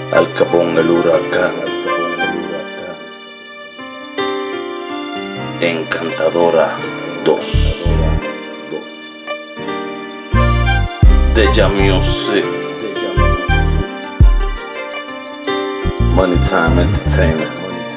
Al Capón el huracán, Encantadora 2, Deja Music, Money Time Entertainment.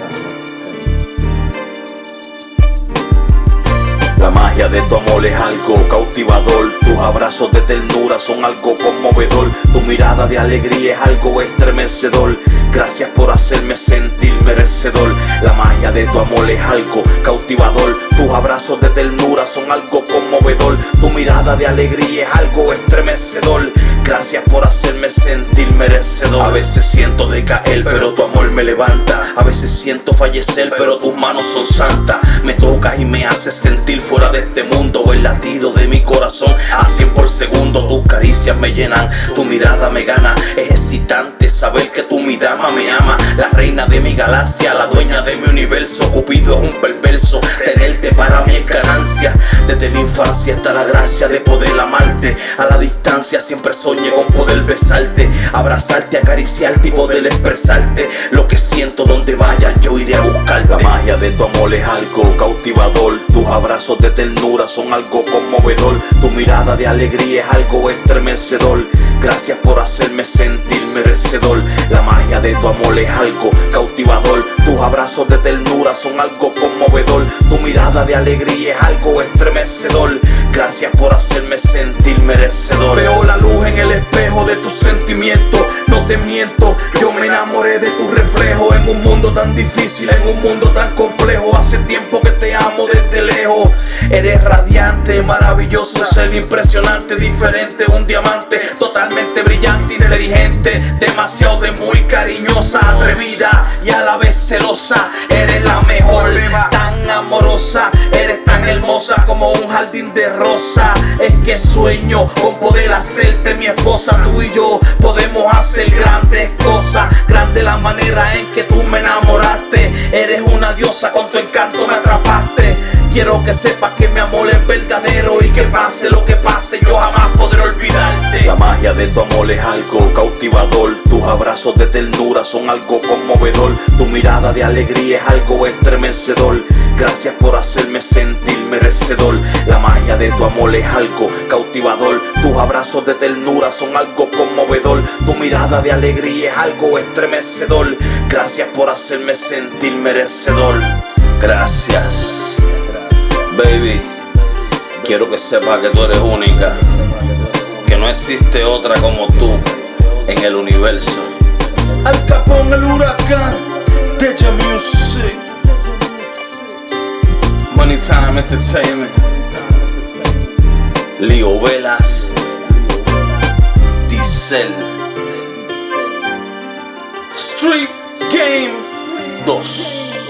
La magia de tu amor es algo cautivador. Tus abrazos de ternura son algo conmovedor. Tu mirada de alegría es algo estremecedor. Gracias por hacerme sentir merecedor. La magia de tu amor es algo cautivador. Tus abrazos de ternura son algo conmovedor. Tu mirada de alegría es algo estremecedor. Gracias por hacerme sentir merecedor. A veces siento decaer, pero tu amor me levanta. A veces siento fallecer, pero tus manos son santas. Me tocas y me haces sentir fuera de este mundo. El latido de mi corazón a 100 por segundo. Tus caricias me llenan, tu mirada me gana. Es excitante saber que tú, mi dama, me ama. La reina de mi galaxia, la dueña de mi universo. Cupido es un perverso, tenerte para mí es ganancia. Desde mi infancia está la gracia de poder amarte. A la distancia siempre soñé con poder besarte, abrazarte, acariciarte y poder expresarte lo que siento. Donde vayas yo iré a buscarte. La magia de tu amor es algo cautivador. Tus abrazos de ternura son algo conmovedor. Tu mirada de alegría es algo estremecedor. Gracias por hacerme sentir merecedor. La magia de tu amor es algo cautivador. Tus abrazos de ternura son algo conmovedor. Tu mirada de alegría es algo estremecedor. Gracias por hacerme sentir merecedor. Veo la luz en el espejo de tus sentimientos. No te miento, yo me enamoré de tu reflejo. En un mundo tan difícil, en un mundo tan complejo. Hace tiempo que te amo desde lejos. Eres radiante, maravilloso, un ser impresionante, diferente, un diamante, totalmente brillante, inteligente, demasiado de muy cariñosa, atrevida y a la vez celosa. Eres la mejor, tan amorosa, eres tan hermosa como un jardín de rosa. Es que sueño con poder hacerte mi esposa. Tú y yo podemos hacer grandes cosas. Grande la manera en que tú me enamoraste. Eres una diosa, con tu encanto me atrapaste. Quiero que sepas que mi amor es verdadero y que pase lo que pase, yo jamás podré olvidarte. La magia de tu amor es algo cautivador. Tus abrazos de ternura son algo conmovedor. Tu mirada de alegría es algo estremecedor. Gracias por hacerme sentir merecedor. La magia de tu amor es algo cautivador. Tus abrazos de ternura son algo conmovedor. Tu mirada de alegría es algo estremecedor. Gracias por hacerme sentir merecedor. Gracias. Baby, quiero que sepas que tú eres única, que no existe otra como tú en el universo. Al Capón el huracán, Deja Music, Money Time Entertainment, Leo Velas, Diesel, Street Game 2.